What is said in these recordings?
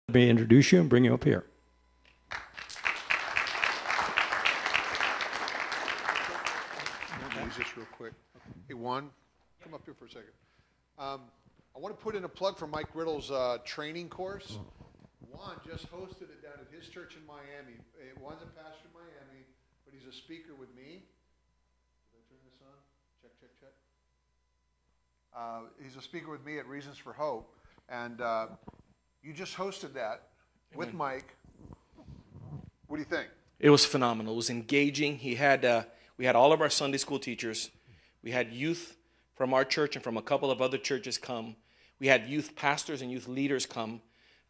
Let me introduce you and bring you up here. Just real quick. Hey, Juan, come up here for a second. I want to put in a plug for Mike Riddle's training course. Juan just hosted it down at his church in Miami. Juan's a pastor in Miami, but he's a speaker with me. Did I turn this on? Check, check, check. He's a speaker with me at Reasons for Hope, and you just hosted that with Mike. What do you think? It was phenomenal. It was engaging. We had all of our Sunday school teachers. We had youth from our church and from a couple of other churches come. We had youth pastors and youth leaders come.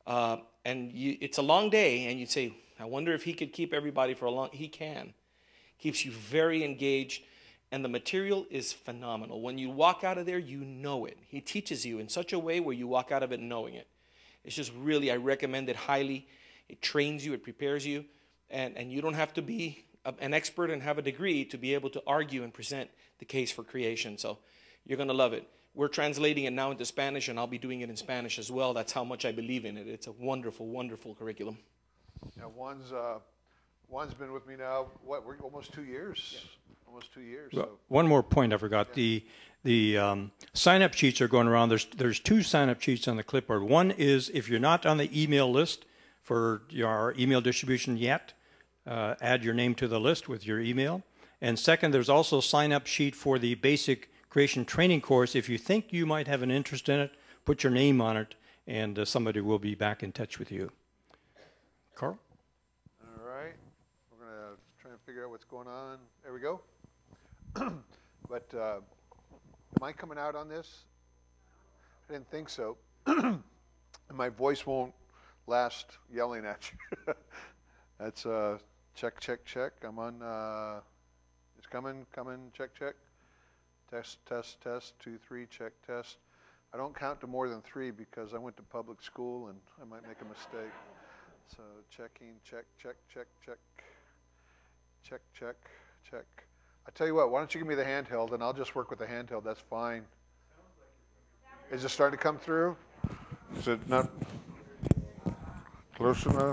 It's a long day, and you'd say, I wonder if he could keep everybody for a long. He can. Keeps you very engaged, and the material is phenomenal. When you walk out of there, you know it. He teaches you in such a way where you walk out of it knowing it. It's just really, I recommend it highly. It trains you, it prepares you, and you don't have to be an expert and have a degree to be able to argue and present the case for creation. So you're going to love it. We're translating it now into Spanish, and I'll be doing it in Spanish as well. That's how much I believe in it. It's a wonderful, wonderful curriculum. Now, Juan's been with me now, we're almost 2 years? Yeah. Almost 2 years. Well, so. One more point I forgot. Yeah. The sign-up sheets are going around. There's 2 sign-up sheets on the clipboard. One is if you're not on the email list for your email distribution yet, add your name to the list with your email. And second, there's also a sign-up sheet for the basic creation training course. If you think you might have an interest in it, put your name on it, and somebody will be back in touch with you. Carl? All right. We're going to try and figure out what's going on. There we go. But am I coming out on this? I didn't think so. My voice won't last yelling at you. That's check, check, check. I'm on. It's coming, check, check. Test, test, test, 2, 3, check, test. I don't count to more than 3 because I went to public school and I might make a mistake. So checking, check, check, check, check. Check, check, check. I tell you what, why don't you give me the handheld and I'll just work with the handheld. That's fine. Is it starting to come through? Is it not close enough?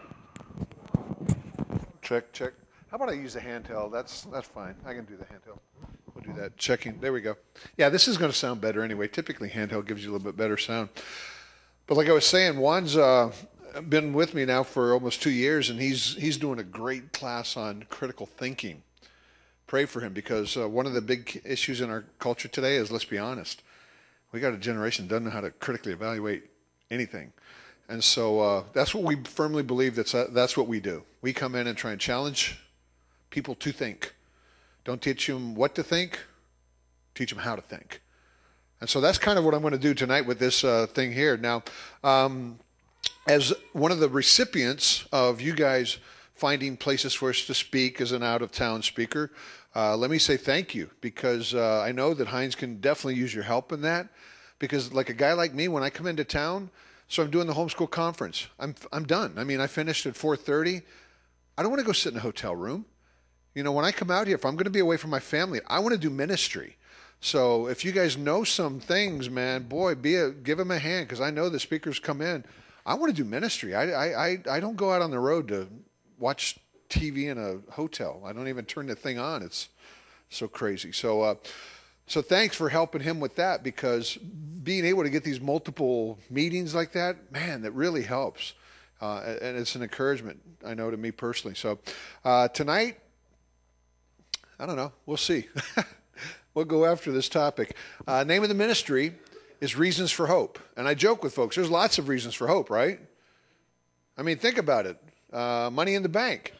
Check, check. How about I use the handheld? That's fine. I can do the handheld. We'll do that. Checking. There we go. Yeah, this is going to sound better anyway. Typically, handheld gives you a little bit better sound. But like I was saying, Juan's been with me now for almost 2 years, and he's doing a great class on critical thinking. Pray for him, because one of the big issues in our culture today is, let's be honest, we got a generation that doesn't know how to critically evaluate anything. And so that's what we firmly believe, that's what we do. We come in and try and challenge people to think. Don't teach them what to think, teach them how to think. And so that's kind of what I'm going to do tonight with this thing here. Now, as one of the recipients of you guys finding places for us to speak as an out-of-town speaker, let me say thank you, because I know that Heinz can definitely use your help in that. Because like a guy like me, when I come into town, so I'm doing the homeschool conference, I'm done. I mean, I finished at 4:30. I don't want to go sit in a hotel room. You know, when I come out here, if I'm going to be away from my family, I want to do ministry. So if you guys know some things, man, boy, give them a hand, because I know the speakers come in. I want to do ministry. I don't go out on the road to watch TV in a hotel. I don't even turn the thing on. It's so crazy. So thanks for helping him with that, because being able to get these multiple meetings like that, man, that really helps. And it's an encouragement, I know, to me personally. So tonight, I don't know. We'll see. We'll go after this topic. Name of the ministry is Reasons for Hope. And I joke with folks, there's lots of reasons for hope, right? I mean, think about it. Money in the bank.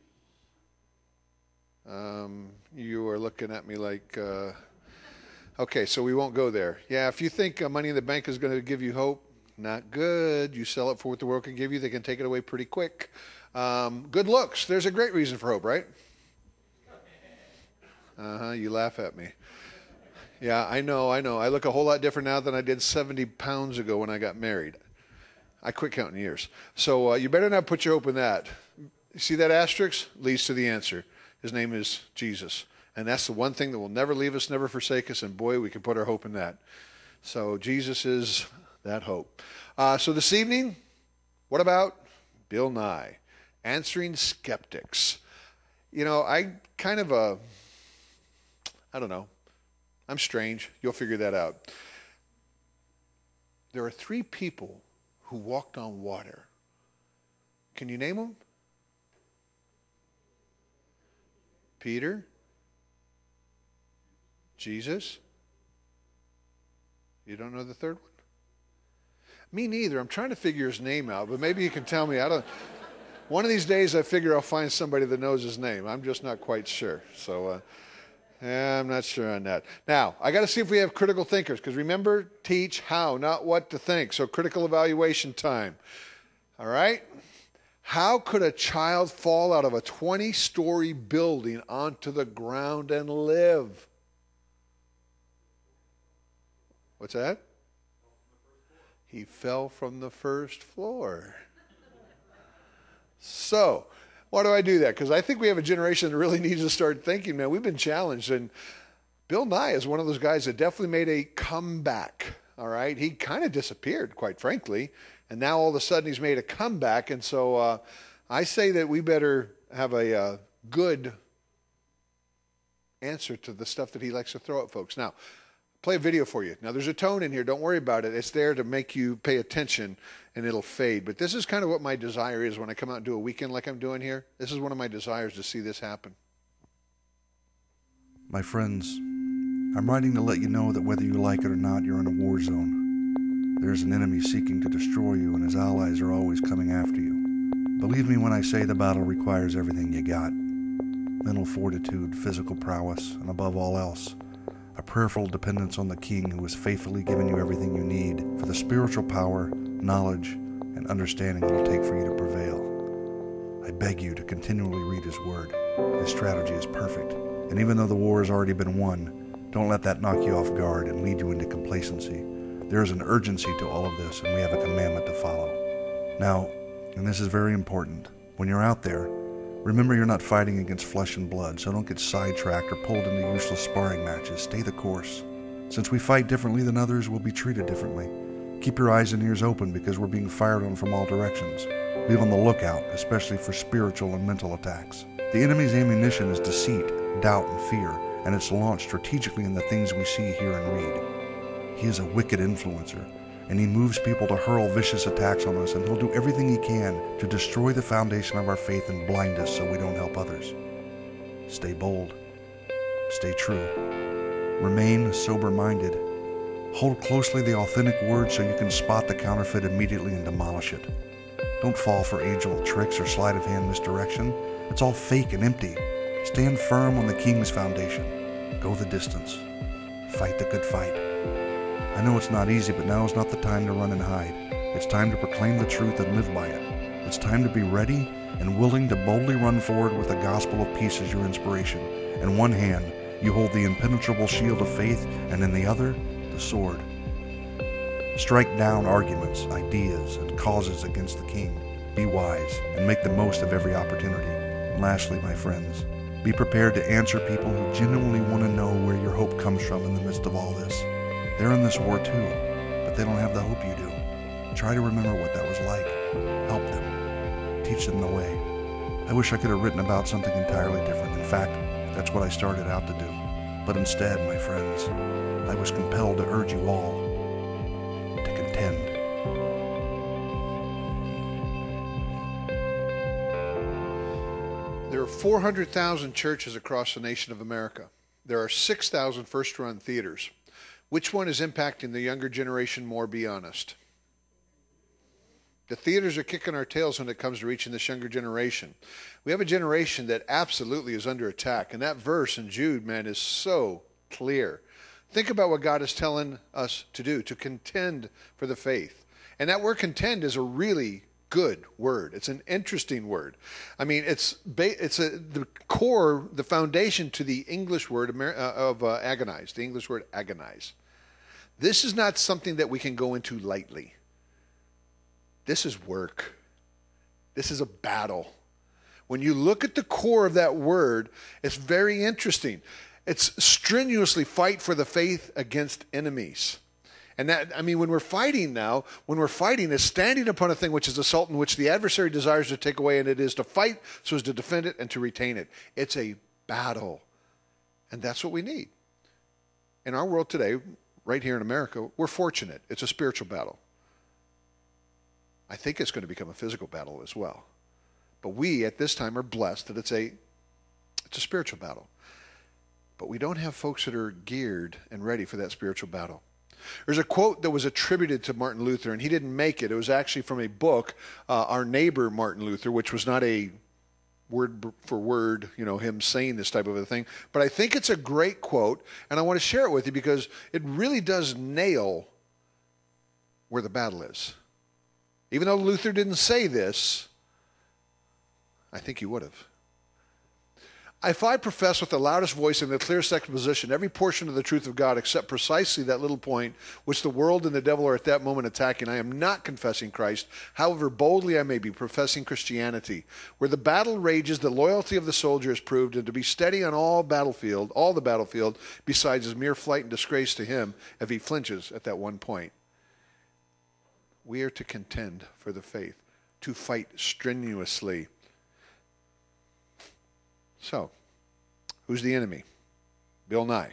You are looking at me like, okay, so we won't go there. Yeah, if you think money in the bank is going to give you hope, not good. You sell it for what the world can give you, they can take it away pretty quick. Good looks. There's a great reason for hope, right? You laugh at me. Yeah, I know. I look a whole lot different now than I did 70 pounds ago when I got married. I quit counting years. So you better not put your hope in that. You see that asterisk? Leads to the answer. His name is Jesus. And that's the one thing that will never leave us, never forsake us. And boy, we can put our hope in that. So Jesus is that hope. So this evening, What about Bill Nye? Answering skeptics. You know, I don't know. I'm strange. You'll figure that out. There are 3 people who walked on water. Can you name them? Peter, Jesus. You don't know the third one? Me neither. I'm trying to figure his name out, but maybe you can tell me. One of these days I figure I'll find somebody that knows his name. I'm just not quite sure. So I'm not sure on that. Now, I got to see if we have critical thinkers, because remember, teach how, not what to think. So critical evaluation time. All right? How could a child fall out of a 20-story building onto the ground and live? What's that? He fell from the first floor. So, why do I do that? Because I think we have a generation that really needs to start thinking, man, we've been challenged. And Bill Nye is one of those guys that definitely made a comeback, all right? He kind of disappeared, quite frankly. And now all of a sudden he's made a comeback. And so I say that we better have a good answer to the stuff that he likes to throw at folks. Now, play a video for you. Now, there's a tone in here. Don't worry about it. It's there to make you pay attention, and it'll fade. But this is kind of what my desire is when I come out and do a weekend like I'm doing here. This is one of my desires, to see this happen. My friends, I'm writing to let you know that whether you like it or not, you're in a war zone. There's an enemy seeking to destroy you, and his allies are always coming after you. Believe me when I say the battle requires everything you got. Mental fortitude, physical prowess, and above all else, a prayerful dependence on the King who has faithfully given you everything you need for the spiritual power, knowledge, and understanding it will take for you to prevail. I beg you to continually read his word. His strategy is perfect. And even though the war has already been won, don't let that knock you off guard and lead you into complacency. There is an urgency to all of this, and we have a commandment to follow. Now, and this is very important, when you're out there, remember you're not fighting against flesh and blood, so don't get sidetracked or pulled into useless sparring matches. Stay the course. Since we fight differently than others, we'll be treated differently. Keep your eyes and ears open, because we're being fired on from all directions. Be on the lookout, especially for spiritual and mental attacks. The enemy's ammunition is deceit, doubt, and fear, and it's launched strategically in the things we see, hear, and read. He is a wicked influencer, and he moves people to hurl vicious attacks on us, and he'll do everything he can to destroy the foundation of our faith and blind us so we don't help others. Stay bold. Stay true. Remain sober-minded. Hold closely the authentic word so you can spot the counterfeit immediately and demolish it. Don't fall for age-old tricks or sleight-of-hand misdirection. It's all fake and empty. Stand firm on the King's foundation. Go the distance. Fight the good fight. I know it's not easy, but now is not the time to run and hide. It's time to proclaim the truth and live by it. It's time to be ready and willing to boldly run forward with the gospel of peace as your inspiration. In one hand, you hold the impenetrable shield of faith, and in the other, the sword. Strike down arguments, ideas, and causes against the King. Be wise and make the most of every opportunity. And lastly, my friends, be prepared to answer people who genuinely want to know where your hope comes from in the midst of all this. They're in this war too, but they don't have the hope you do. Try to remember what that was like. Help them. Teach them the way. I wish I could have written about something entirely different. In fact, that's what I started out to do. But instead, my friends, I was compelled to urge you all to contend. There are 400,000 churches across the nation of America. There are 6,000 first-run theaters. Which one is impacting the younger generation more, be honest? The theaters are kicking our tails when it comes to reaching this younger generation. We have a generation that absolutely is under attack. And that verse in Jude, man, is so clear. Think about what God is telling us to do, to contend for the faith. And that word contend is a really good word. It's an interesting word. I mean, it's the core, the foundation to the English word of agonize, the English word agonize. This is not something that we can go into lightly. This is work. This is a battle. When you look at the core of that word, it's very interesting. It's strenuously fight for the faith against enemies. And that, I mean, when we're fighting now, when we're fighting is standing upon a thing which is assault, in which the adversary desires to take away, and it is to fight so as to defend it and to retain it. It's a battle. And that's what we need. In our world today, right here in America, we're fortunate. It's a spiritual battle. I think it's going to become a physical battle as well. But we, at this time, are blessed that it's a spiritual battle. But we don't have folks that are geared and ready for that spiritual battle. There's a quote that was attributed to Martin Luther, and he didn't make it. It was actually from a book, Our Neighbor Martin Luther, which was not a word for word, him saying this type of a thing. But I think it's a great quote, and I want to share it with you because it really does nail where the battle is. Even though Luther didn't say this, I think he would have. If I profess with the loudest voice and the clearest exposition every portion of the truth of God except precisely that little point which the world and the devil are at that moment attacking, I am not confessing Christ, however boldly I may be professing Christianity. Where the battle rages, the loyalty of the soldier is proved, and to be steady on all the battlefield, besides is mere flight and disgrace to him if he flinches at that one point. We are to contend for the faith, to fight strenuously. So, who's the enemy? Bill Nye?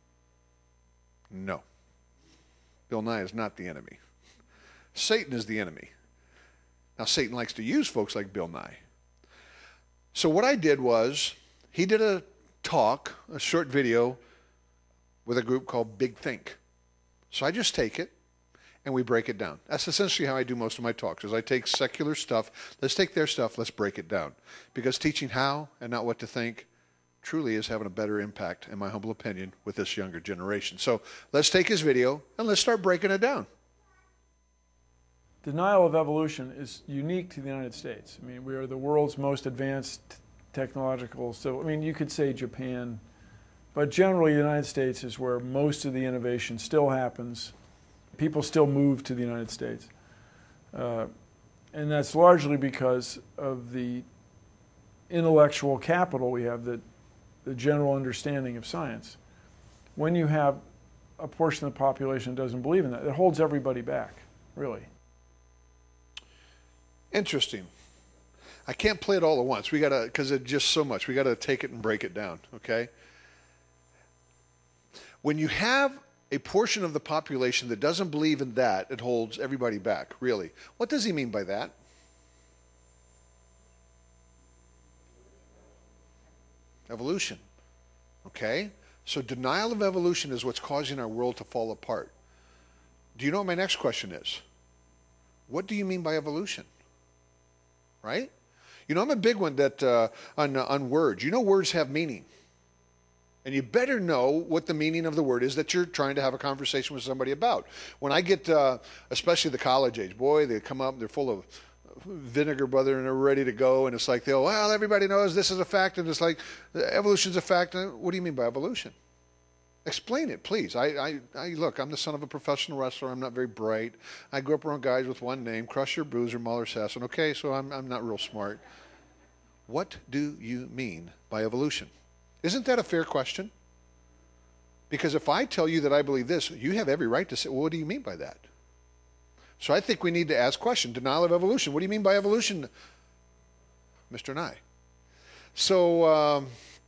No. Bill Nye is not the enemy. Satan is the enemy. Now, Satan likes to use folks like Bill Nye. So what I did was, he did a talk, a short video, with a group called Big Think. So I just take it, and we break it down. That's essentially how I do most of my talks, is I take secular stuff, let's take their stuff, let's break it down. Because teaching how and not what to think truly is having a better impact, in my humble opinion, with this younger generation. So let's take his video and let's start breaking it down. Denial of evolution is unique to the United States. I mean, we are the world's most advanced technological, so I mean, you could say Japan, but generally the United States is where most of the innovation still happens. People still move to the United States. And that's largely because of the intellectual capital we have, the general understanding of science. When you have a portion of the population that doesn't believe in that, it holds everybody back, really. Interesting. I can't play it all at once. We gotta, because it's just so much. We gotta take it and break it down, okay? When you have a portion of the population that doesn't believe in that, it holds everybody back, really. What does he mean by that? Evolution. Okay? So denial of evolution is what's causing our world to fall apart. Do you know what my next question is? What do you mean by evolution? Right? You know, I'm a big one that on words. You know, words have meaning. And you better know what the meaning of the word is that you're trying to have a conversation with somebody about. When I get, especially the college age, boy, they come up, they're full of vinegar, brother, and they're ready to go. And it's like, well, everybody knows this is a fact. And it's like, evolution's a fact. What do you mean by evolution? Explain it, please. Look, I'm the son of a professional wrestler. I'm not very bright. I grew up around guys with one name, Crusher, Bruiser, Mahler, Sasson. Okay, so I'm not real smart. What do you mean by evolution? Isn't that a fair question? Because if I tell you that I believe this, you have every right to say, well, what do you mean by that? So I think we need to ask question. Denial of evolution. What do you mean by evolution, Mr. Nye? So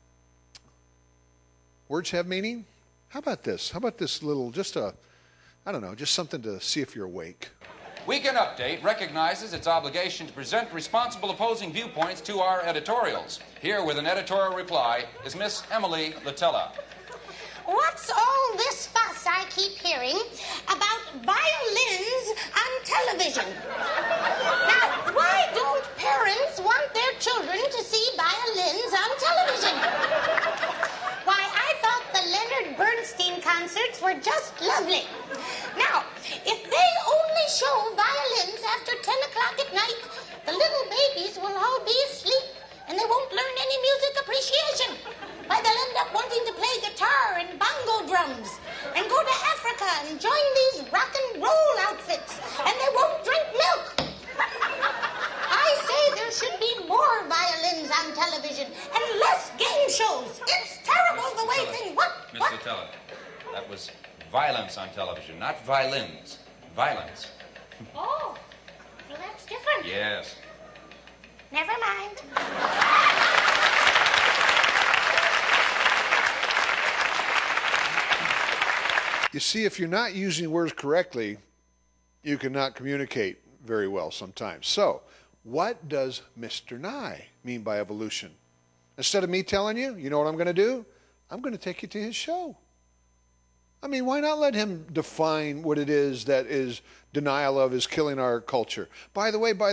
words have meaning? How about this? How about this little, just something to see if you're awake. Weekend Update recognizes its obligation to present responsible opposing viewpoints to our editorials. Here with an editorial reply is Miss Emily Latella. What's all this fuss I keep hearing about violins on television? Now, why don't parents want their children to see violins on television? Why, I thought the Leonard Bernstein concerts were just lovely. Now, if they only show violins after 10 o'clock at night, the little babies will all be asleep and they won't learn any music appreciation. Why, they'll end up wanting to play guitar and bongo drums and go to Africa and join these rock and roll outfits, and they won't drink milk. I say there should be more violins on television and less game shows. It's terrible the way things... Miss Latella, that was violence on television, not violins. Violence. Oh, well, that's different. Yes. Never mind. You see, if you're not using words correctly, you cannot communicate very well sometimes. So, what does Mr. Nye mean by evolution? Instead of me telling you, you know what I'm going to do? I'm going to take you to his show. I mean, why not let him define what it is that is denial of is killing our culture? By the way,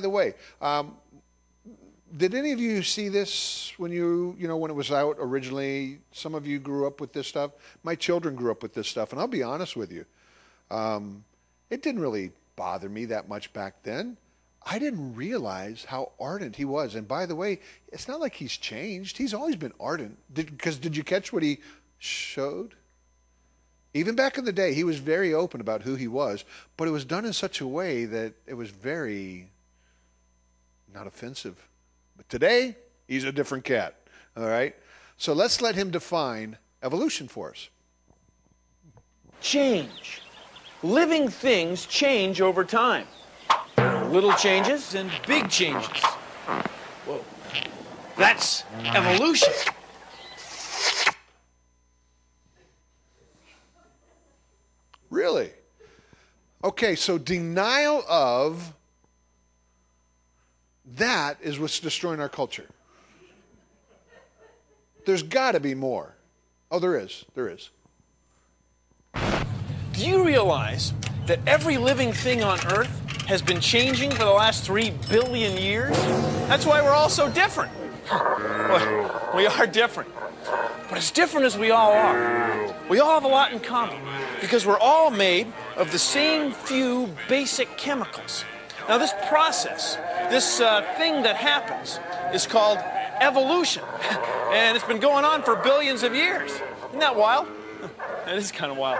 did any of you see this when when it was out originally? Some of you grew up with this stuff. My children grew up with this stuff, and I'll be honest with you. It didn't really bother me that much back then. I didn't realize how ardent he was. And by the way, it's not like he's changed. He's always been ardent. Did you catch what he showed? Even back in the day, he was very open about who he was, but it was done in such a way that it was very not offensive. But today, he's a different cat. All right? So let's let him define evolution for us. Change. Living things change over time. There are little changes and big changes. Whoa. That's evolution. Really? Okay, so denial of that is what's destroying our culture. There's got to be more. Oh, there is. There is. Do you realize that every living thing on Earth has been changing for the last 3 billion years? That's why we're all so different. Well, we are different. But as different as we all are, we all have a lot in common because we're all made of the same few basic chemicals. Now, this process, this thing that happens, is called evolution. And it's been going on for billions of years. Isn't that wild? That is kind of wild.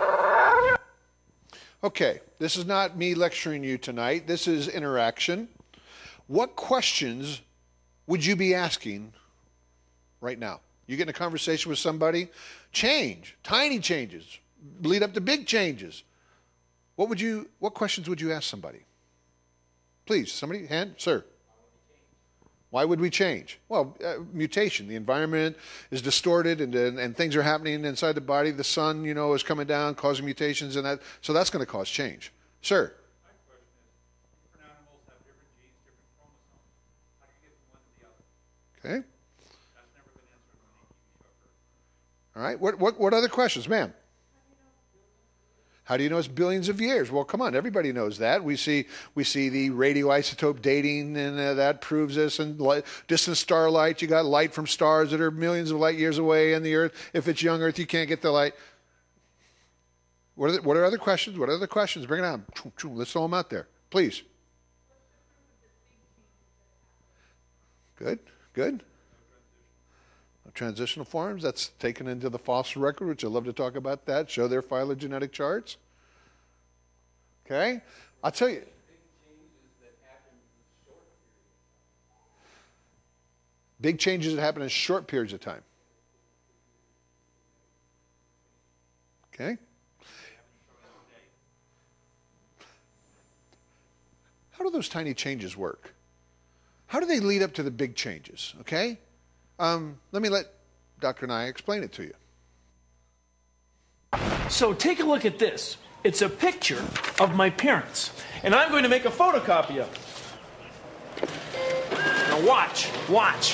Okay, this is not me lecturing you tonight. This is interaction. What questions would you be asking right now? You get in a conversation with somebody, change, tiny changes, lead up to big changes. What questions would you ask somebody? Please, somebody, hand, sir. Why would we change? Well, mutation. The environment is distorted and things are happening inside the body. The sun, is coming down, causing mutations and that. So that's going to cause change. Sir. My question is, different animals have different genes, different chromosomes. How do you get from one to the other? Okay. That's never been answered on any TV show. All right. What other questions, ma'am? How do you know it's billions of years? Well, come on, everybody knows that. We see the radioisotope dating, and that proves this. And distant starlight, you got light from stars that are millions of light years away in the Earth. If it's young Earth, you can't get the light. What are other questions? What are other questions? Bring it on. Let's throw them out there, please. Good. Transitional forms, that's taken into the fossil record, which I love to talk about that, show their phylogenetic charts. Okay? I'll tell you. Big changes that happen in short periods of time. Okay? How do those tiny changes work? How do they lead up to the big changes? Okay? Let me let Dr. Nye explain it to you. So take a look at this. It's a picture of my parents. And I'm going to make a photocopy of it. Now watch.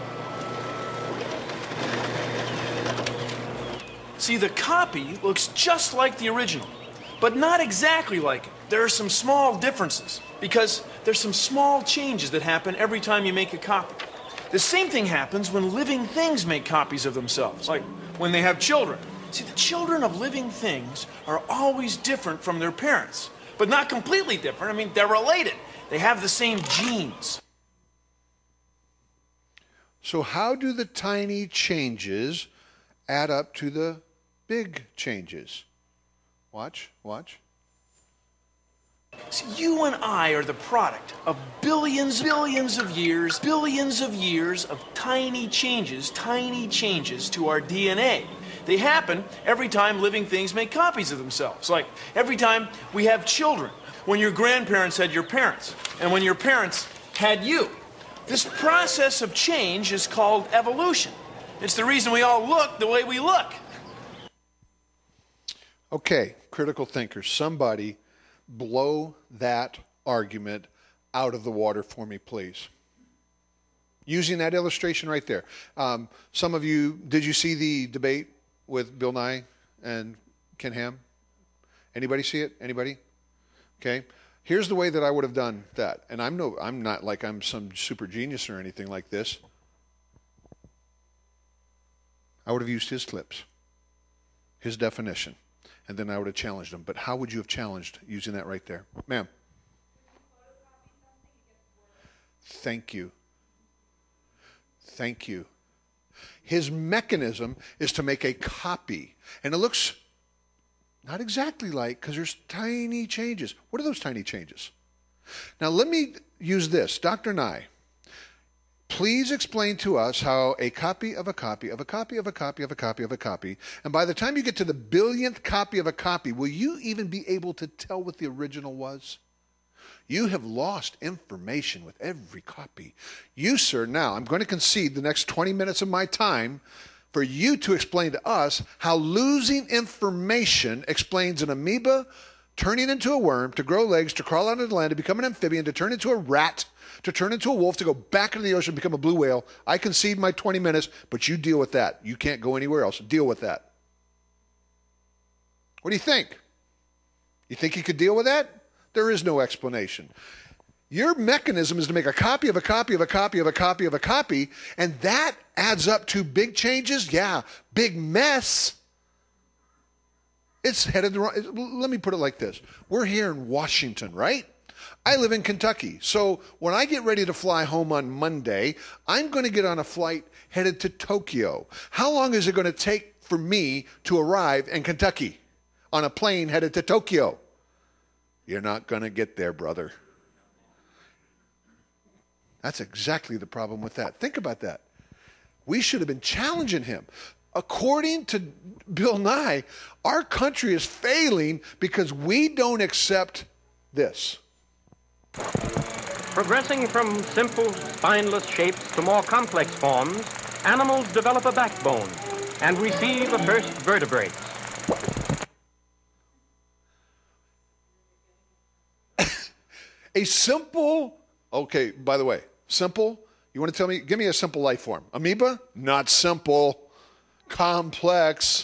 See, the copy looks just like the original, but not exactly like it. There are some small differences because there's some small changes that happen every time you make a copy. The same thing happens when living things make copies of themselves, like when they have children. See, the children of living things are always different from their parents, but not completely different. I mean, they're related. They have the same genes. So how do the tiny changes add up to the big changes? Watch. See, you and I are the product of billions of years of tiny changes to our DNA. They happen every time living things make copies of themselves. Like every time we have children, when your grandparents had your parents, and when your parents had you. This process of change is called evolution. It's the reason we all look the way we look. Okay, critical thinkers, somebody blow that argument out of the water for me, please. Using that illustration right there. Some of you, did you see the debate with Bill Nye and Ken Ham? Anybody see it? Anybody? Okay. Here's the way that I would have done that. And I'm not like I'm some super genius or anything like this. I would have used his clips, his definition, and then I would have challenged him. But how would you have challenged using that right there? Ma'am. Thank you. Thank you. His mechanism is to make a copy. And it looks not exactly like, because there's tiny changes. What are those tiny changes? Now let me use this. Dr. Nye, please explain to us how a copy of a copy of a copy of a copy of a copy of a copy, and by the time you get to the billionth copy of a copy, will you even be able to tell what the original was? You have lost information with every copy. You, sir, now, I'm going to concede the next 20 minutes of my time for you to explain to us how losing information explains an amoeba turning into a worm, to grow legs, to crawl out of the land, to become an amphibian, to turn into a rat, to turn into a wolf, to go back into the ocean, become a blue whale. I concede my 20 minutes, but you deal with that. You can't go anywhere else. Deal with that. What do you think? You think you could deal with that? There is no explanation. Your mechanism is to make a copy of a copy of a copy of a copy of a copy, and that adds up to big changes. Yeah, big mess. It's headed the wrong. Let me put it like this. We're here in Washington, right? I live in Kentucky. So when I get ready to fly home on Monday, I'm going to get on a flight headed to Tokyo. How long is it going to take for me to arrive in Kentucky on a plane headed to Tokyo? You're not going to get there, brother. That's exactly the problem with that. Think about that. We should have been challenging him. According to Bill Nye, our country is failing because we don't accept this. Progressing from simple, spineless shapes to more complex forms, animals develop a backbone and receive a first vertebrae. A simple, okay, by the way, simple, you want to tell me, give me a simple life form. Amoeba? Not simple. Complex.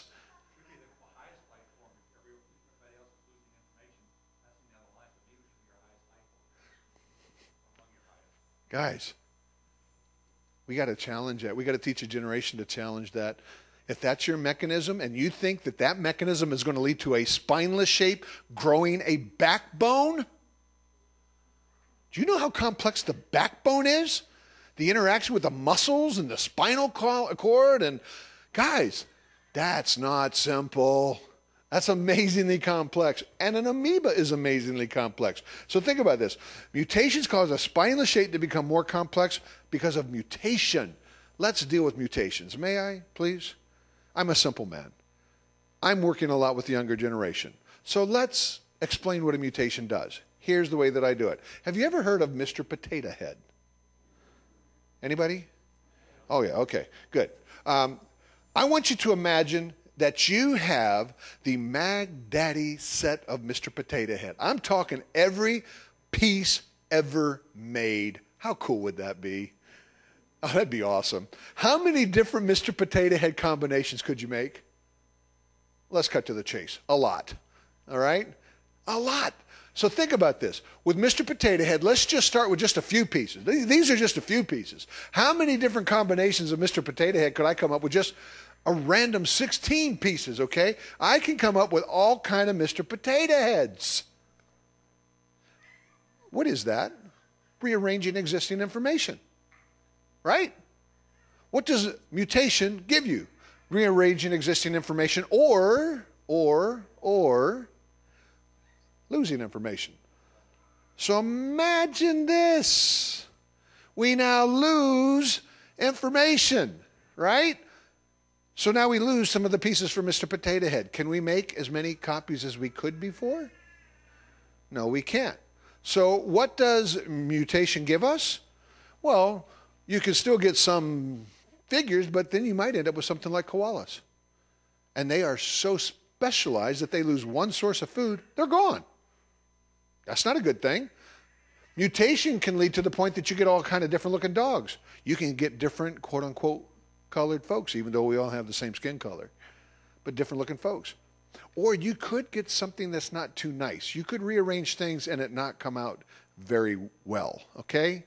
Guys, we got to challenge that. We got to teach a generation to challenge that. If that's your mechanism and you think that that mechanism is going to lead to a spineless shape growing a backbone, do you know how complex the backbone is? The interaction with the muscles and the spinal cord. And guys, that's not simple. That's amazingly complex. And an amoeba is amazingly complex. So think about this. Mutations cause a spineless shape to become more complex because of mutation. Let's deal with mutations. May I, please? I'm a simple man. I'm working a lot with the younger generation. So let's explain what a mutation does. Here's the way that I do it. Have you ever heard of Mr. Potato Head? Anybody? Oh, yeah, okay, good. I want you to imagine that you have the Mag Daddy set of Mr. Potato Head. I'm talking every piece ever made. How cool would that be? Oh, that'd be awesome. How many different Mr. Potato Head combinations could you make? Let's cut to the chase. A lot. All right? A lot. So think about this. With Mr. Potato Head, let's just start with just a few pieces. These are just a few pieces. How many different combinations of Mr. Potato Head could I come up with? Just a random 16 pieces, okay? I can come up with all kind of Mr. Potato Heads. What is that? Rearranging existing information, right? What does mutation give you? Rearranging existing information or losing information. So imagine this. We now lose information, right? So now we lose some of the pieces for Mr. Potato Head. Can we make as many copies as we could before? No, we can't. So what does mutation give us? Well, you can still get some figures, but then you might end up with something like koalas. And they are so specialized that they lose one source of food, they're gone. That's not a good thing. Mutation can lead to the point that you get all kind of different looking dogs. You can get different, quote unquote, colored folks, even though we all have the same skin color, but different looking folks. Or you could get something that's not too nice. You could rearrange things and it not come out very well, okay?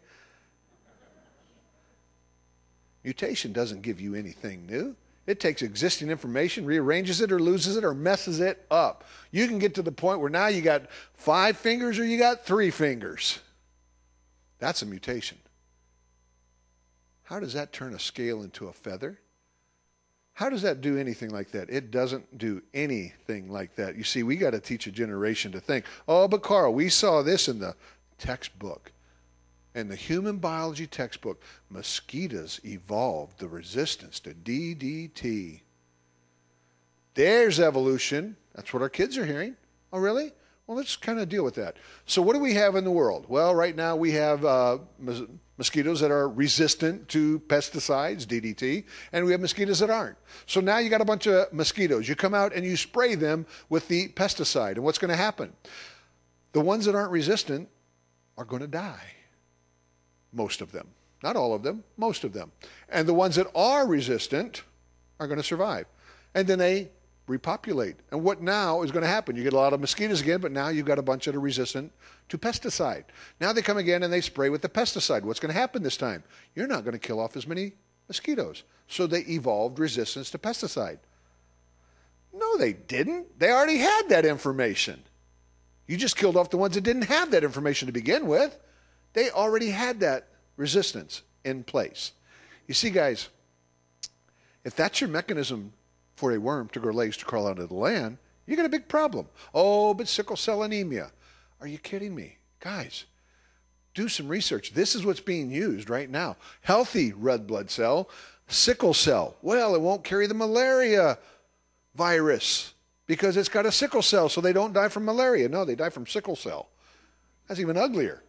Mutation doesn't give you anything new. It takes existing information, rearranges it or loses it or messes it up. You can get to the point where now you got 5 fingers or you got 3 fingers. That's a mutation. How does that turn a scale into a feather? How does that do anything like that? It doesn't do anything like that. You see, we got to teach a generation to think, oh, but Carl, we saw this in the textbook. In the human biology textbook, mosquitoes evolved the resistance to DDT. There's evolution. That's what our kids are hearing. Oh, really? Well, let's kind of deal with that. So what do we have in the world? Well, right now we have mosquitoes that are resistant to pesticides, DDT, and we have mosquitoes that aren't. So now you got a bunch of mosquitoes. You come out and you spray them with the pesticide, and what's going to happen? The ones that aren't resistant are going to die. Most of them. Not all of them, most of them. And the ones that are resistant are going to survive. And then they repopulate. And what now is going to happen? You get a lot of mosquitoes again, but now you've got a bunch that are resistant to pesticide. Now they come again and they spray with the pesticide. What's going to happen this time? You're not going to kill off as many mosquitoes. So they evolved resistance to pesticide. No, they didn't. They already had that information. You just killed off the ones that didn't have that information to begin with. They already had that resistance in place. You see, guys, if that's your mechanism for a worm to grow legs to crawl out of the land, you got a big problem. Oh, but sickle cell anemia. Are you kidding me? Guys, do some research. This is what's being used right now. Healthy red blood cell, sickle cell. Well, it won't carry the malaria virus because it's got a sickle cell, so they don't die from malaria. No, they die from sickle cell. That's even uglier.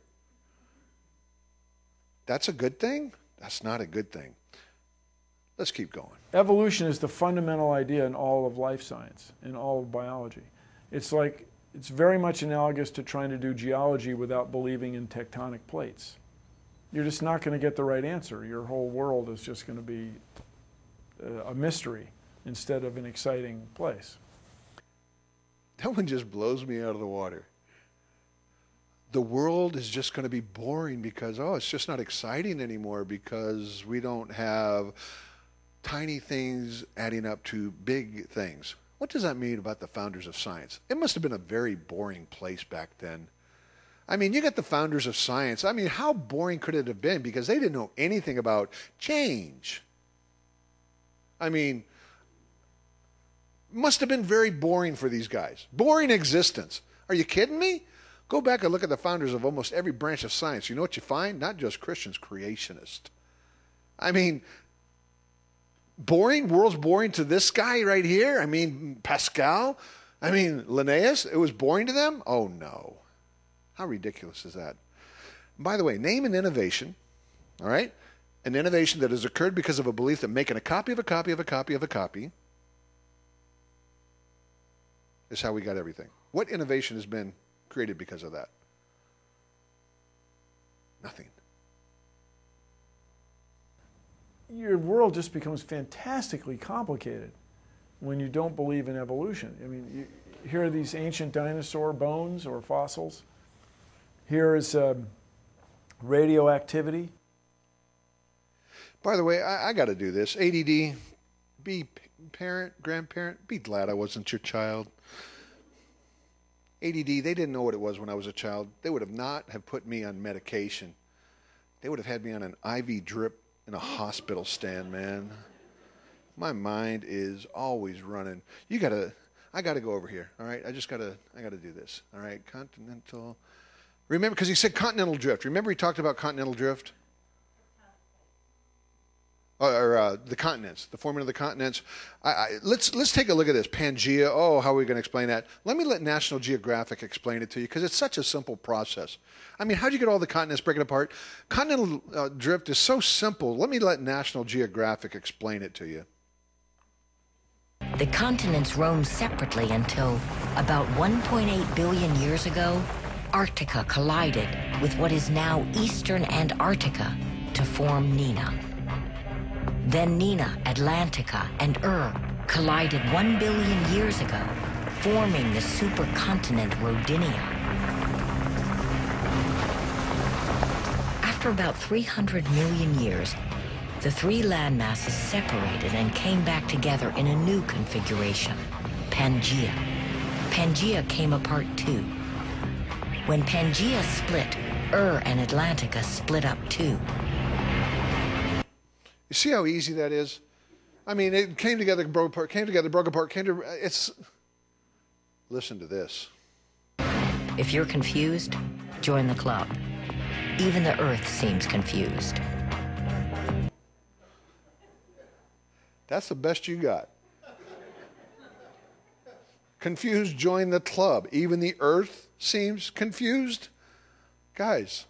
That's a good thing? That's not a good thing. Let's keep going. Evolution is the fundamental idea in all of life science, in all of biology. It's very much analogous to trying to do geology without believing in tectonic plates. You're just not going to get the right answer. Your whole world is just going to be a mystery instead of an exciting place. That one just blows me out of the water. The world is just going to be boring because, it's just not exciting anymore because we don't have tiny things adding up to big things. What does that mean about the founders of science? It must have been a very boring place back then. I mean, you got the founders of science. I mean, how boring could it have been? Because they didn't know anything about change. I mean, must have been very boring for these guys. Boring existence. Are you kidding me? Go back and look at the founders of almost every branch of science. You know what you find? Not just Christians, creationists. I mean, boring? World's boring to this guy right here? I mean, Pascal? I mean, Linnaeus? It was boring to them? Oh, no. How ridiculous is that? By the way, name an innovation, all right? An innovation that has occurred because of a belief that making a copy of a copy of a copy of a copy is how we got everything. What innovation has been created because of that? Nothing. Your world just becomes fantastically complicated when you don't believe in evolution. I mean, here are these ancient dinosaur bones or fossils. Here is radioactivity. By the way, I got to do this. ADD, be parent, grandparent, be glad I wasn't your child. ADD, they didn't know what it was when I was a child. They would have not have put me on medication. They would have had me on an IV drip in a hospital stand, man. My mind is always running. I gotta go over here, all right? I gotta do this, all right? Continental. Remember, because he said continental drift. Remember he talked about continental drift? the continents, the forming of the continents. Let's take a look at this. Pangea. Oh, how are we going to explain that? Let me let National Geographic explain it to you because it's such a simple process. I mean, how do you get all the continents breaking apart? Continental drift is so simple. Let me let National Geographic explain it to you. The continents roamed separately until about 1.8 billion years ago, Arctica collided with what is now eastern Antarctica to form Nina. Then Nina, Atlantica, and collided 1 billion years ago, forming the supercontinent Rodinia. After about 300 million years, the three landmasses separated and came back together in a new configuration, Pangea. Pangea came apart too. When Pangea split, and Atlantica split up too. You see how easy that is? I mean, it came together, broke apart, came together, broke apart, it's... Listen to this. If you're confused, join the club. Even the Earth seems confused. That's the best you got. Confused, join the club. Even the Earth seems confused. Guys,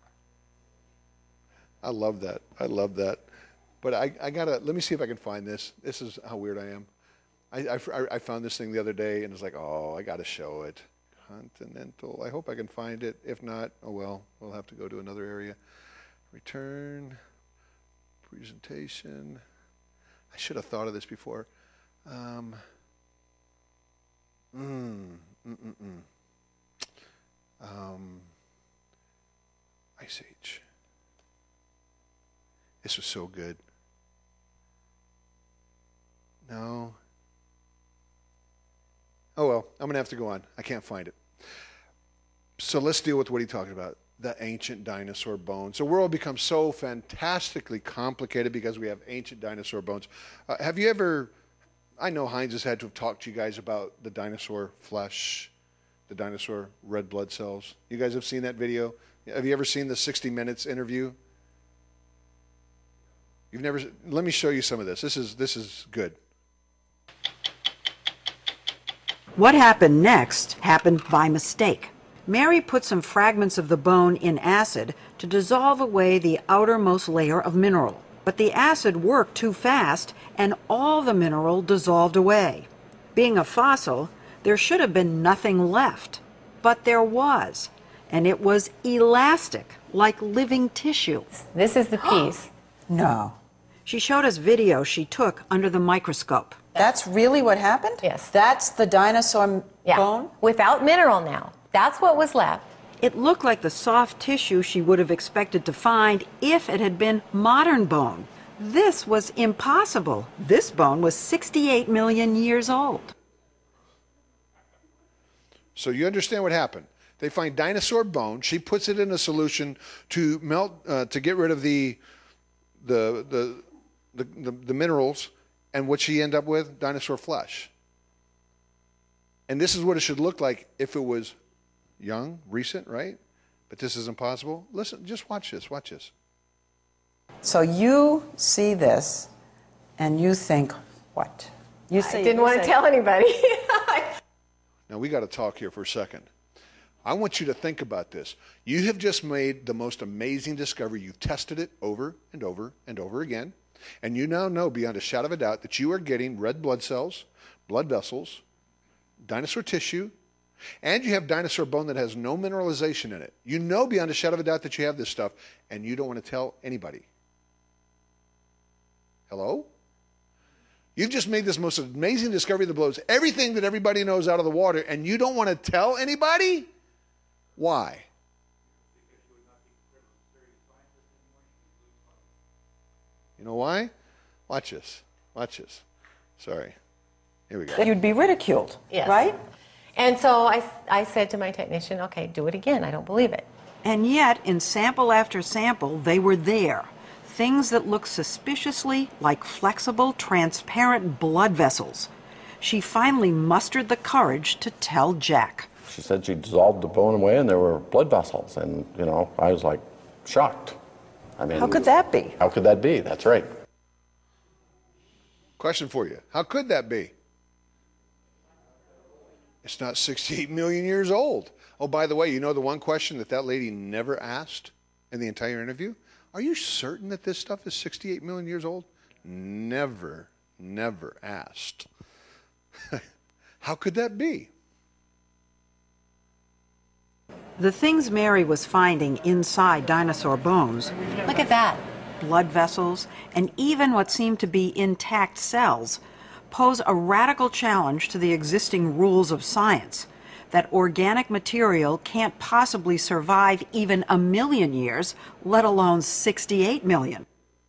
I love that. I love that. But I gotta, let me see if I can find this. This is how weird I am. I found this thing the other day and it's like, oh, I gotta show it. Continental. I hope I can find it. If not, oh well, we'll have to go to another area. Return, presentation. I should have thought of this before. Ice Age. This was so good. No. Oh well, I'm going to have to go on. I can't find it. So let's deal with what he talked about. The ancient dinosaur bones. The world becomes so fantastically complicated because we have ancient dinosaur bones. Have you ever, I know Heinz has had to have talked to you guys about the dinosaur flesh, the dinosaur red blood cells. You guys have seen that video? Have you ever seen the 60 Minutes interview? You've never, let me show you some of this. This is good. What happened next happened by mistake. Mary put some fragments of the bone in acid to dissolve away the outermost layer of mineral. But the acid worked too fast and all the mineral dissolved away. Being a fossil, there should have been nothing left. But there was. And it was elastic, like living tissue. This is the piece. No. She showed us video she took under the microscope. That's really what happened? Yes. That's the dinosaur bone? Without mineral now. That's what was left. It looked like the soft tissue she would have expected to find if it had been modern bone. This was impossible. This bone was 68 million years old. So you understand what happened. They find dinosaur bone. She puts it in a solution to melt, to get rid of the minerals, and what she end up with? Dinosaur flesh. And this is what it should look like if it was young, recent, right? But this is impossible. Listen, just watch this. Watch this. So you see this, and you think, what? I didn't want to tell anybody. Now we got to talk here for a second. I want you to think about this. You have just made the most amazing discovery. You've tested it over and over and over again. And you now know beyond a shadow of a doubt that you are getting red blood cells, blood vessels, dinosaur tissue, and you have dinosaur bone that has no mineralization in it. You know beyond a shadow of a doubt that you have this stuff, and you don't want to tell anybody. Hello? You've just made this most amazing discovery that blows everything that everybody knows out of the water, and you don't want to tell anybody? Why? You know why? Watch this. Watch this. Sorry. Here we go. You'd be ridiculed, Yes. right? And so I said to my technician, okay, do it again. I don't believe it. And yet, in sample after sample, they were there. Things that looked suspiciously like flexible, transparent blood vessels. She finally mustered the courage to tell Jack. She said she dissolved the bone away and there were blood vessels. And, I was like shocked. I mean, How could that be? How could that be? That's right. Question for you. How could that be? It's not 68 million years old. Oh, by the way, you know the one question that lady never asked in the entire interview? Are you certain that this stuff is 68 million years old? Never asked. How could that be? The things Mary was finding inside dinosaur bones, Look at that. blood vessels, and even what seemed to be intact cells, pose a radical challenge to the existing rules of science, that organic material can't possibly survive even 1 million years, let alone 68 million.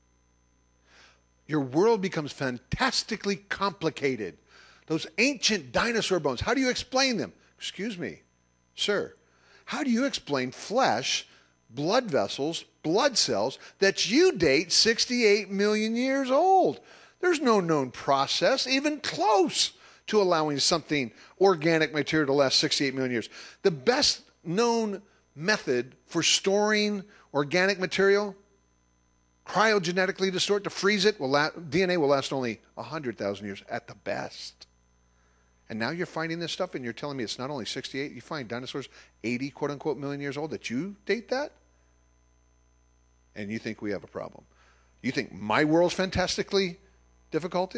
Your world becomes fantastically complicated. Those ancient dinosaur bones, how do you explain them? Excuse me, sir, how do you explain flesh, blood vessels, blood cells that you date 68 million years old? There's no known process even close to allowing something organic material to last 68 million years. The best known method for storing organic material, cryogenetically to store it, to freeze it, DNA will last only 100,000 years at the best. And now you're finding this stuff and you're telling me it's not only 68, you find dinosaurs 80 quote unquote million years old, that you date that? And you think we have a problem. You think my world's fantastically difficult?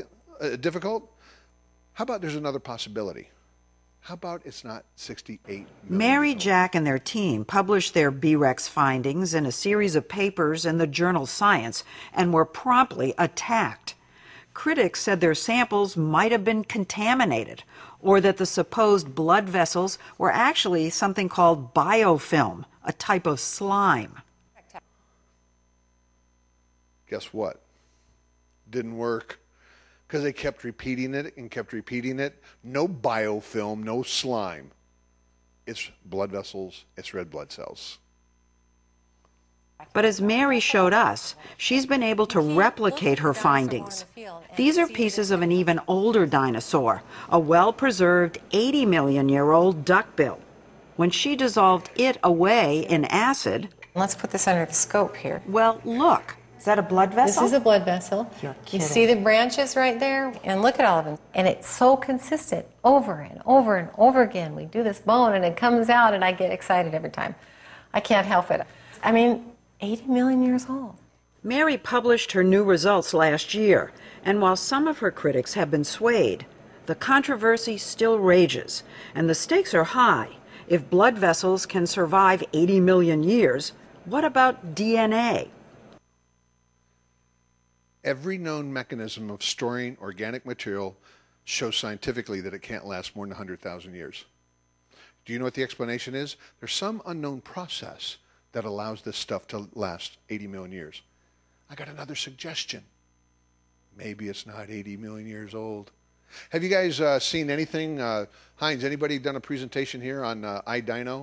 How about there's another possibility? How about it's not 68 million? Mary, Jack, and their team published their B-Rex findings in a series of papers in the journal Science and were promptly attacked. Critics said their samples might have been contaminated, or that the supposed blood vessels were actually something called biofilm, a type of slime. Guess what? Didn't work. Because they kept repeating it and kept repeating it. No biofilm, no slime. It's blood vessels, it's red blood cells. But as Mary showed us, she's been able to replicate her findings. These are pieces of an even older dinosaur, a well-preserved 80 million year old duckbill. When she dissolved it away in acid... Let's put this under the scope here. Well, look. Is that a blood vessel? This is a blood vessel. You're You kidding. see the branches right there? And look at all of them. And it's so consistent over and over and over again. We do this bone and it comes out and I get excited every time. I can't help it. I mean, 80 million years old. Mary published her new results last year, and while some of her critics have been swayed, the controversy still rages, and the stakes are high. If blood vessels can survive 80 million years, what about DNA? Every known mechanism of storing organic material shows scientifically that it can't last more than 100,000 years. Do you know what the explanation is? There's some unknown process that allows this stuff to last 80 million years. I got another suggestion. Maybe it's not 80 million years old. Have you guys seen anything? Heinz, anybody done a presentation here on iDino?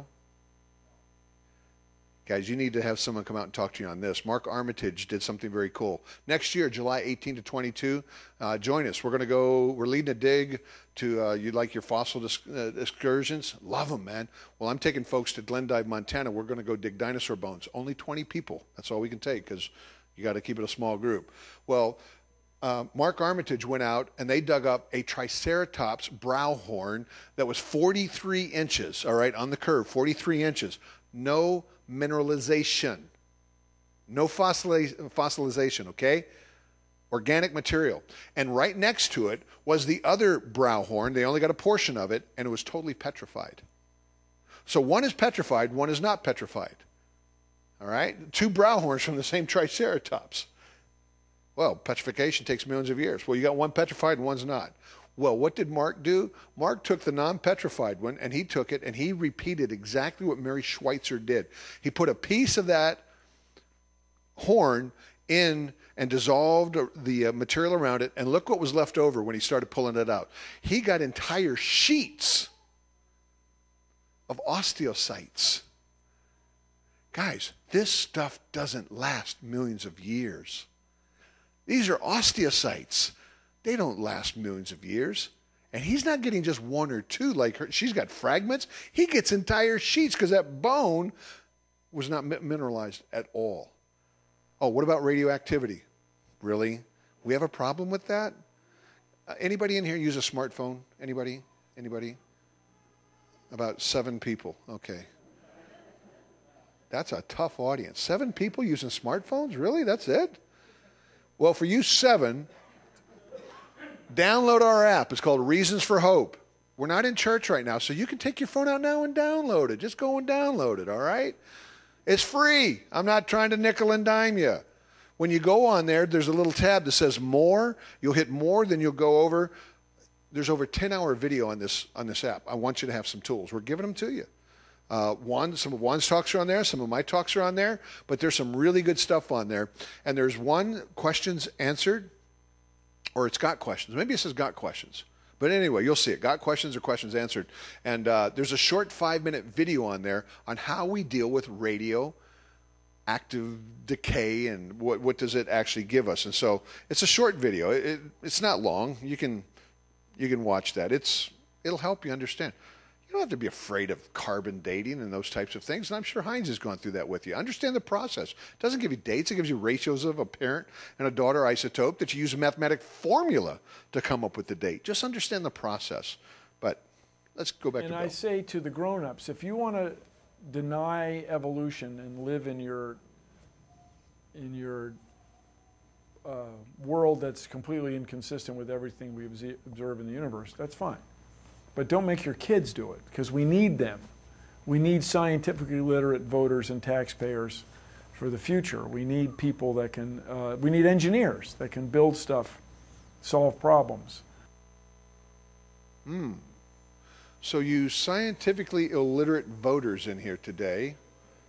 Guys, you need to have someone come out and talk to you on this. Mark Armitage did something very cool. Next year, July 18 to 22, join us. We're leading a dig to, you like your fossil excursions? Love them, man. Well, I'm taking folks to Glendive, Montana. We're going to go dig dinosaur bones. Only 20 people. That's all we can take because you got to keep it a small group. Well, Mark Armitage went out and they dug up a Triceratops brow horn that was 43 inches, all right, on the curve, 43 inches. No mineralization. No fossilization, okay? Organic material. And right next to it was the other brow horn. They only got a portion of it, and it was totally petrified. So one is petrified, one is not petrified. All right? Two brow horns from the same Triceratops. Well, petrification takes millions of years. Well, you got one petrified and one's not. Well, what did Mark do? Mark took the non-petrified one, and he took it, and he repeated exactly what Mary Schweitzer did. He put a piece of that horn in and dissolved the material around it, and look what was left over when he started pulling it out. He got entire sheets of osteocytes. Guys, this stuff doesn't last millions of years. These are osteocytes. They don't last millions of years. And he's not getting just one or two like her. She's got fragments. He gets entire sheets because that bone was not mineralized at all. Oh, what about radioactivity? Really? We have a problem with that? Anybody in here use a smartphone? Anybody? About 7 people. Okay. That's a tough audience. 7 people using smartphones? Really? That's it? Well, for you 7, download our app. It's called Reasons for Hope. We're not in church right now, so you can take your phone out now and download it. Just go and download it, all right? It's free. I'm not trying to nickel and dime you. When you go on there, there's a little tab that says More. You'll hit More, then you'll go over. There's over 10-hour video on this app. I want you to have some tools. We're giving them to you. Some of Juan's talks are on there. Some of my talks are on there. But there's some really good stuff on there. And there's one, questions answered, or it's got questions. Maybe it says got questions. But anyway, you'll see it. Got questions or questions answered. And there's a short 5-minute video on there on how we deal with radioactive decay and what does it actually give us. And so it's a short video. It's not long. You can watch that. It'll help you understand. You don't have to be afraid of carbon dating and those types of things. And I'm sure Heinz has gone through that with you. Understand the process. It doesn't give you dates. It gives you ratios of a parent and a daughter isotope that you use a mathematic formula to come up with the date. Just understand the process. But let's go back to Bill. And I say to the grown-ups, if you want to deny evolution and live in your world that's completely inconsistent with everything we observe in the universe, that's fine. But don't make your kids do it, because we need them. We need scientifically literate voters and taxpayers for the future. We need people that can, we need engineers that can build stuff, solve problems. So you scientifically illiterate voters in here today.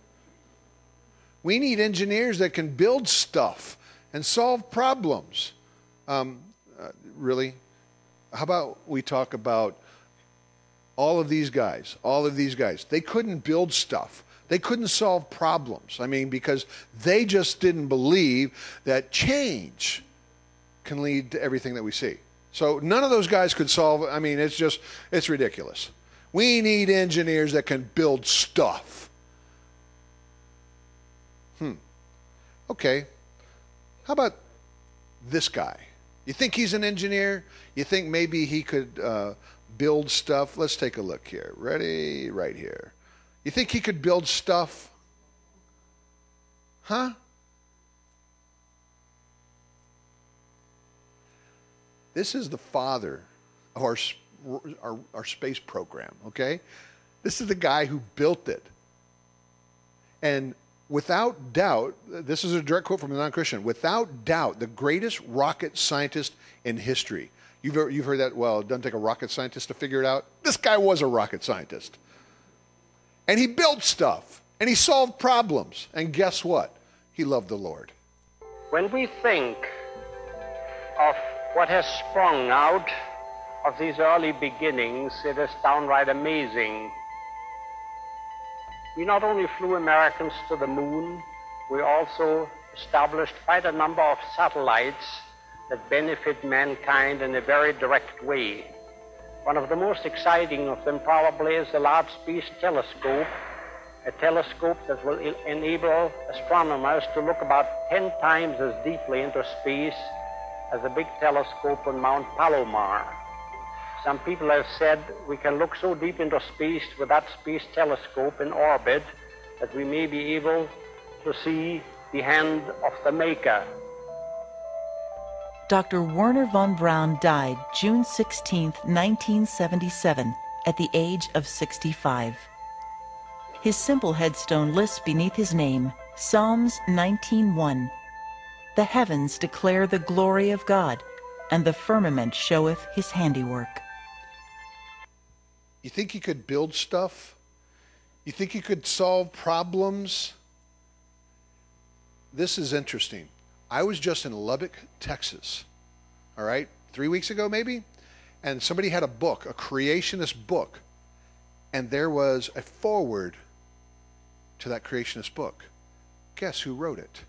We need engineers that can build stuff and solve problems. Really? How about we talk about all of these guys? They couldn't build stuff. They couldn't solve problems. I mean, because they just didn't believe that change can lead to everything that we see. So none of those guys could solve. I mean, it's ridiculous. We need engineers that can build stuff. Okay. How about this guy? You think he's an engineer? You think maybe he could build stuff? Let's take a look here. Ready? Right here. You think he could build stuff? Huh? This is the father of our space program, okay? This is the guy who built it. And without doubt, this is a direct quote from a non-Christian, without doubt, the greatest rocket scientist in history. You've heard that, well, it doesn't take a rocket scientist to figure it out. This guy was a rocket scientist. And he built stuff. And he solved problems. And guess what? He loved the Lord. When we think of what has sprung out of these early beginnings, it is downright amazing. We not only flew Americans to the moon, we also established quite a number of satellites that benefit mankind in a very direct way. One of the most exciting of them probably is the Large Space Telescope, a telescope that will enable astronomers to look about 10 times as deeply into space as a big telescope on Mount Palomar. Some people have said we can look so deep into space with that space telescope in orbit that we may be able to see the hand of the Maker. Dr. Wernher von Braun died June 16, 1977, at the age of 65. His simple headstone lists beneath his name Psalms 19:1. The heavens declare the glory of God, and the firmament showeth his handiwork. You think he could build stuff? You think he could solve problems? This is interesting. I was just in Lubbock, Texas, all right, 3 weeks ago maybe, and somebody had a book, a creationist book, and there was a foreword to that creationist book. Guess who wrote it?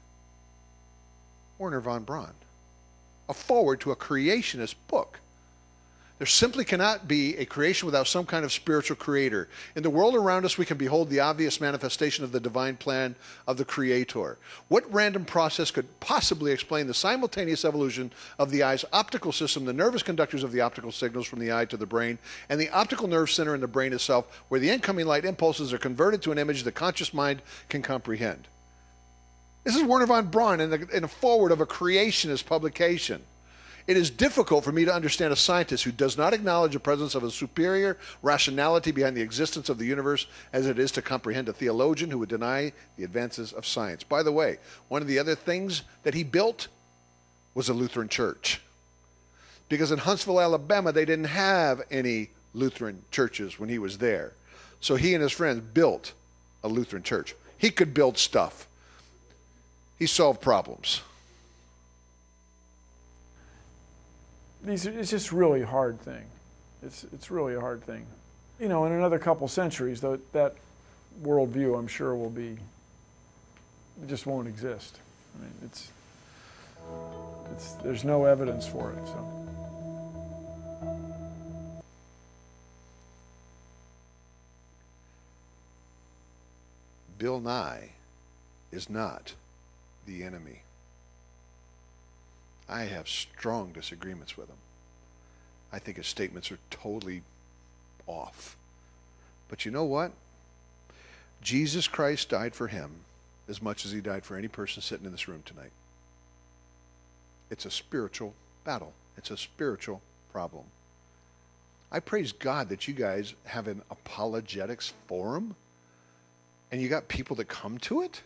Wernher von Braun. A foreword to a creationist book. There simply cannot be a creation without some kind of spiritual creator. In the world around us, we can behold the obvious manifestation of the divine plan of the Creator. What random process could possibly explain the simultaneous evolution of the eye's optical system, the nervous conductors of the optical signals from the eye to the brain, and the optical nerve center in the brain itself, where the incoming light impulses are converted to an image the conscious mind can comprehend? This is Werner von Braun in a foreword of a creationist publication. It is difficult for me to understand a scientist who does not acknowledge the presence of a superior rationality behind the existence of the universe as it is to comprehend a theologian who would deny the advances of science. By the way, one of the other things that he built was a Lutheran church. Because in Huntsville, Alabama, they didn't have any Lutheran churches when he was there. So he and his friends built a Lutheran church. He could build stuff. He solved problems. It's just really hard thing. It's really a hard thing. You know, in another couple centuries, that worldview, I'm sure, it just won't exist. I mean, there's no evidence for it. So. Bill Nye is not the enemy. I have strong disagreements with him. I think his statements are totally off. But you know what? Jesus Christ died for him as much as he died for any person sitting in this room tonight. It's a spiritual battle. It's a spiritual problem. I praise God that you guys have an apologetics forum and you got people that come to it.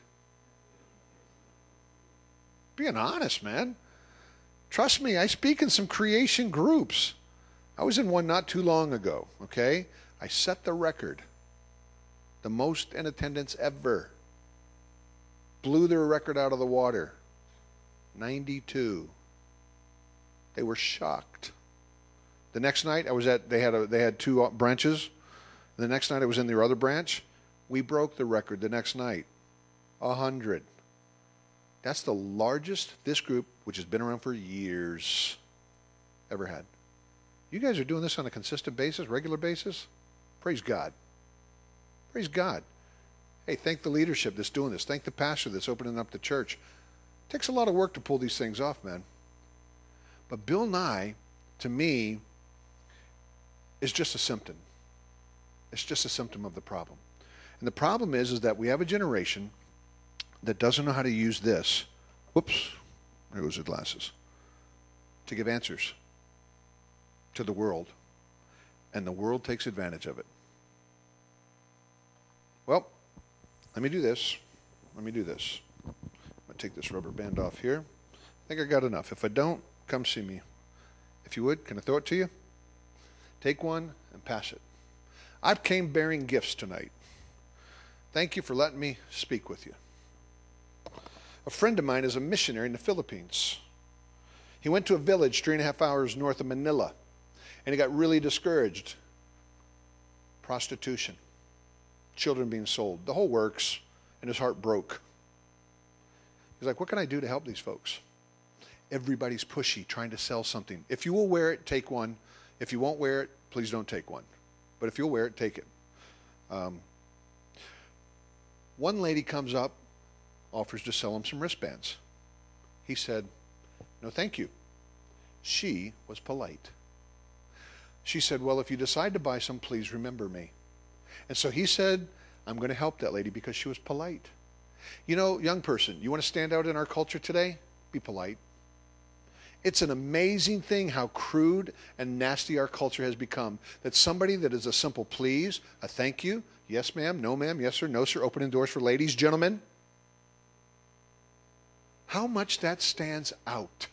Being honest, man. Trust me, I speak in some creation groups. I was in one not too long ago, okay? I set the record. The most in attendance ever. Blew their record out of the water. 92. They were shocked. The next night I was they had two branches. The next night I was in their other branch. We broke the record the next night. 100. That's the largest this group, which has been around for years, ever had. You guys are doing this on a consistent basis, regular basis? Praise God. Praise God. Hey, thank the leadership that's doing this. Thank the pastor that's opening up the church. It takes a lot of work to pull these things off, man. But Bill Nye, to me, is just a symptom. It's just a symptom of the problem. And the problem is that we have a generation that doesn't know how to use this. Whoops, there goes the glasses. To give answers to the world. And the world takes advantage of it. Well, let me do this. I'm going to take this rubber band off here. I think I got enough. If I don't, come see me. If you would, can I throw it to you? Take one and pass it. I came bearing gifts tonight. Thank you for letting me speak with you. A friend of mine is a missionary in the Philippines. He went to a village 3.5 hours north of Manila, and he got really discouraged. Prostitution, children being sold, the whole works, and his heart broke. He's like, what can I do to help these folks? Everybody's pushy, trying to sell something. If you will wear it, take one. If you won't wear it, please don't take one. But if you'll wear it, take it. One lady comes up, offers to sell him some wristbands. He said, no, thank you. She was polite. She said, well, if you decide to buy some, please remember me. And so he said, I'm going to help that lady because she was polite. You know, young person, you want to stand out in our culture today? Be polite. It's an amazing thing how crude and nasty our culture has become, that somebody that is a simple please, a thank you, yes ma'am, no ma'am, yes sir, no sir, opening doors for ladies, gentlemen, how much that stands out.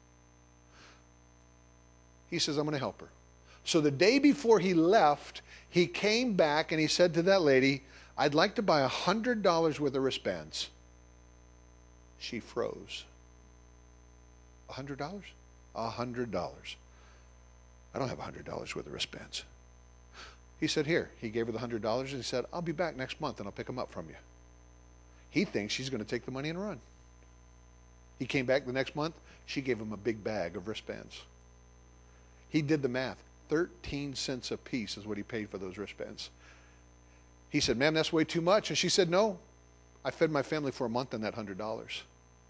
He says, I'm going to help her. So the day before he left, he came back and he said to that lady, I'd like to buy $100 worth of wristbands. She froze. $100? $100. I don't have $100 worth of wristbands. He said, here. He gave her the $100 and he said, I'll be back next month and I'll pick them up from you. He thinks she's going to take the money and run. He came back the next month. She gave him a big bag of wristbands. He did the math. 13 cents a piece is what he paid for those wristbands. He said, ma'am, that's way too much. And she said, no, I fed my family for a month on that $100.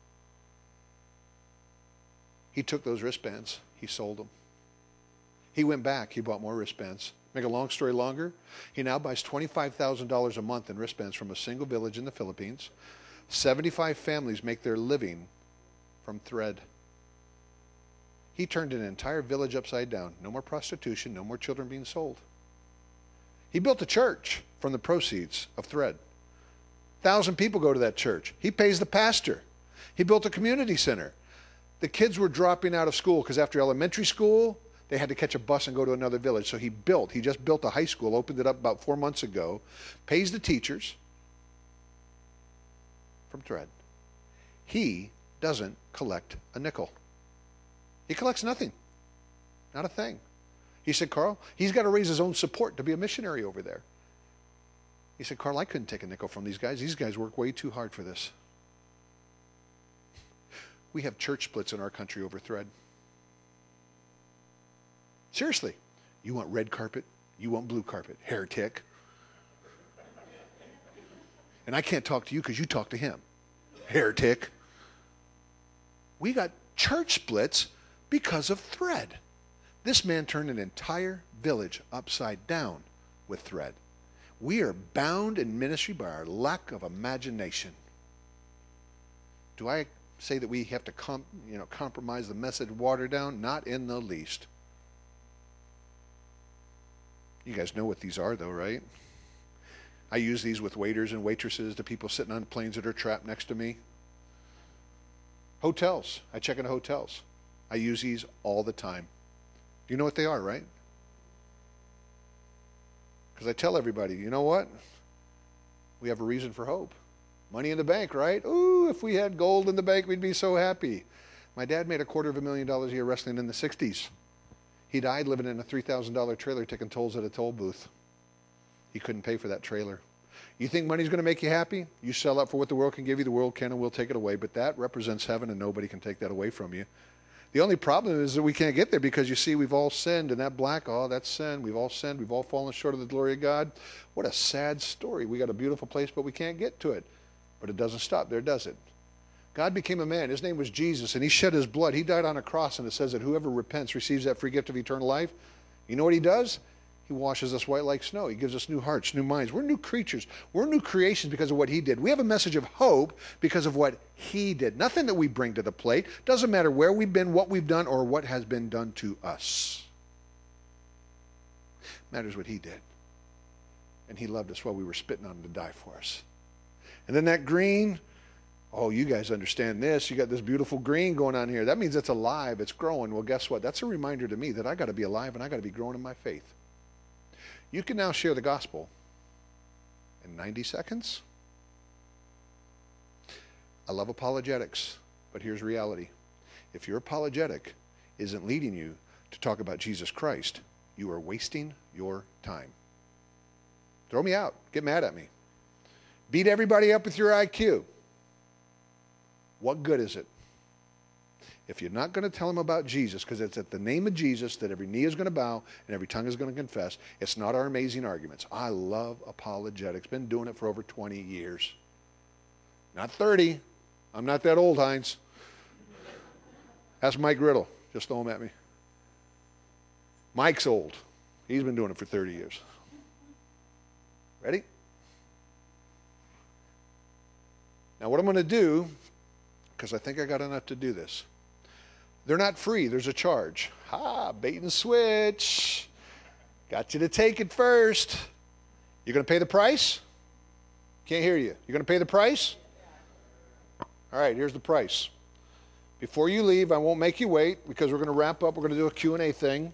He took those wristbands. He sold them. He went back. He bought more wristbands. Make a long story longer, he now buys $25,000 a month in wristbands from a single village in the Philippines. 75 families make their living from thread. He turned an entire village upside down. No more prostitution, no more children being sold. He built a church from the proceeds of thread. 1,000 people go to that church. He pays the pastor. He built a community center. The kids were dropping out of school because after elementary school, they had to catch a bus and go to another village. So he just built a high school, opened it up about 4 months ago, pays the teachers from thread. He doesn't collect a nickel. He collects nothing. Not a thing. He said, Carl, he's got to raise his own support to be a missionary over there. He said, Carl, I couldn't take a nickel from these guys. These guys work way too hard for this. We have church splits in our country over thread. Seriously. You want red carpet? You want blue carpet? Heretic. And I can't talk to you because you talk to him. Heretic. We got church splits because of thread. This man turned an entire village upside down with thread. We are bound in ministry by our lack of imagination. Do I say that we have to compromise the message, water down? Not in the least. You guys know what these are, though, right? I use these with waiters and waitresses, the people sitting on planes that are trapped next to me. Hotels. I check into hotels. I use these all the time. You know what they are, right? Because I tell everybody, you know what? We have a reason for hope. Money in the bank, right? Ooh, if we had gold in the bank, we'd be so happy. My dad made $250,000 a year wrestling in the 60s. He died living in a $3,000 trailer taking tolls at a toll booth. He couldn't pay for that trailer. You think money's going to make you happy? You sell up for what the world can give you, the world can and will take it away. But that represents heaven, and nobody can take that away from you. The only problem is that we can't get there because, you see, we've all sinned. And that black, that's sin. We've all sinned. We've all fallen short of the glory of God. What a sad story. We got a beautiful place, but we can't get to it. But it doesn't stop there, does it? God became a man. His name was Jesus, and he shed his blood. He died on a cross, and it says that whoever repents receives that free gift of eternal life. You know what he does? He washes us white like snow. He gives us new hearts, new minds. We're new creatures. We're new creations because of what he did. We have a message of hope because of what he did. Nothing that we bring to the plate. Doesn't matter where we've been, what we've done, or what has been done to us. It matters what he did. And he loved us while we were spitting on him to die for us. And then that green, oh, you guys understand this. You got this beautiful green going on here. That means it's alive. It's growing. Well, guess what? That's a reminder to me that I got to be alive and I got to be growing in my faith. You can now share the gospel in 90 seconds. I love apologetics, but here's reality. If your apologetic isn't leading you to talk about Jesus Christ, you are wasting your time. Throw me out. Get mad at me. Beat everybody up with your IQ. What good is it? If you're not going to tell them about Jesus, because it's at the name of Jesus that every knee is going to bow and every tongue is going to confess, it's not our amazing arguments. I love apologetics. Been doing it for over 20 years. Not 30. I'm not that old, Heinz. That's Mike Riddle. Just throw him at me. Mike's old. He's been doing it for 30 years. Ready? Now what I'm going to do, because I think I got enough to do this. They're not free. There's a charge. Bait and switch. Got you to take it first. You're going to pay the price? Can't hear you. You're going to pay the price? All right, here's the price. Before you leave, I won't make you wait because we're going to wrap up. We're going to do a Q&A thing.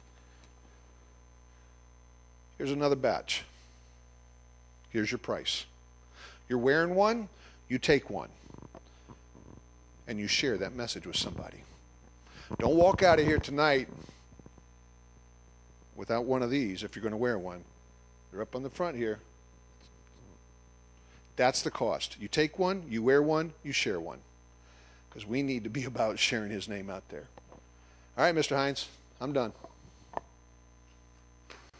Here's another batch. Here's your price. You're wearing one, you take one. And you share that message with somebody. Don't walk out of here tonight without one of these if you're going to wear one. They're up on the front here. That's the cost. You take one, you wear one, you share one. Because we need to be about sharing his name out there. All right, Mr. Hines, I'm done.